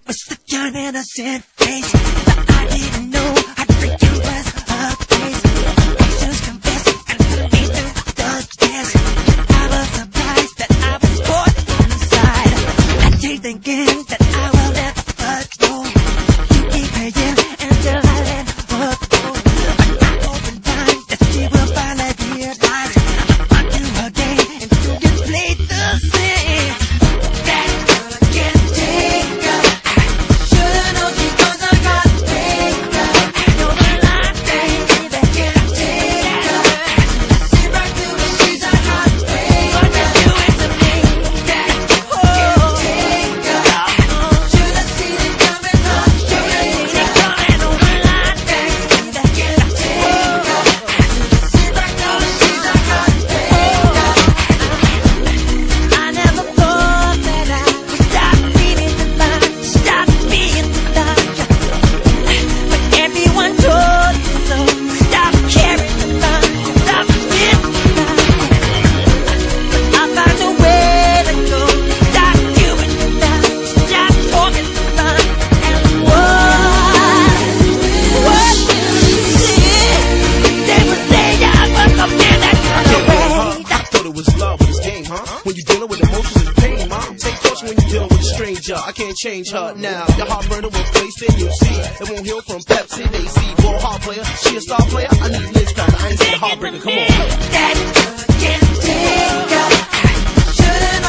was such an innocent face, but I didn't know how freaking was a place. Actions confess and put me through the test. I was surprised that I was caught inside. I keep thinking that I will never know. You keep paying until I let her go. I open time that she will finally realize I'm on you again and you can play the same. That girl can't take her. Should've known she was a heartbreaker. I know the line, baby, that can't take her. Sit right through it, she's a heartbreaker. What you doing to me? That can't take her. Should've seen it coming, heartbreaker. I know the line, baby, that can't take her. Sit right through it, she's a heartbreaker. I never thought that I would stop needing to love, stop being the love. But everyone told me so. Stop caring the love, stop being the love. But I found a way to go. Stop doing the love, stop talking the love. And what you did, they would say I was a man that got away. I thought it was love, but it's game, huh? When you're dealing with emotions, it's pain, mom. Take caution when you're dealing with a stranger. I can't change her now. Your heart burner was placed in you see. It won't heal from Pepsi, they see. Ball hard player, she a star player. I need Liz Cracker, I ain't seen a heartbreaker, come on. That girl can't take her. Should've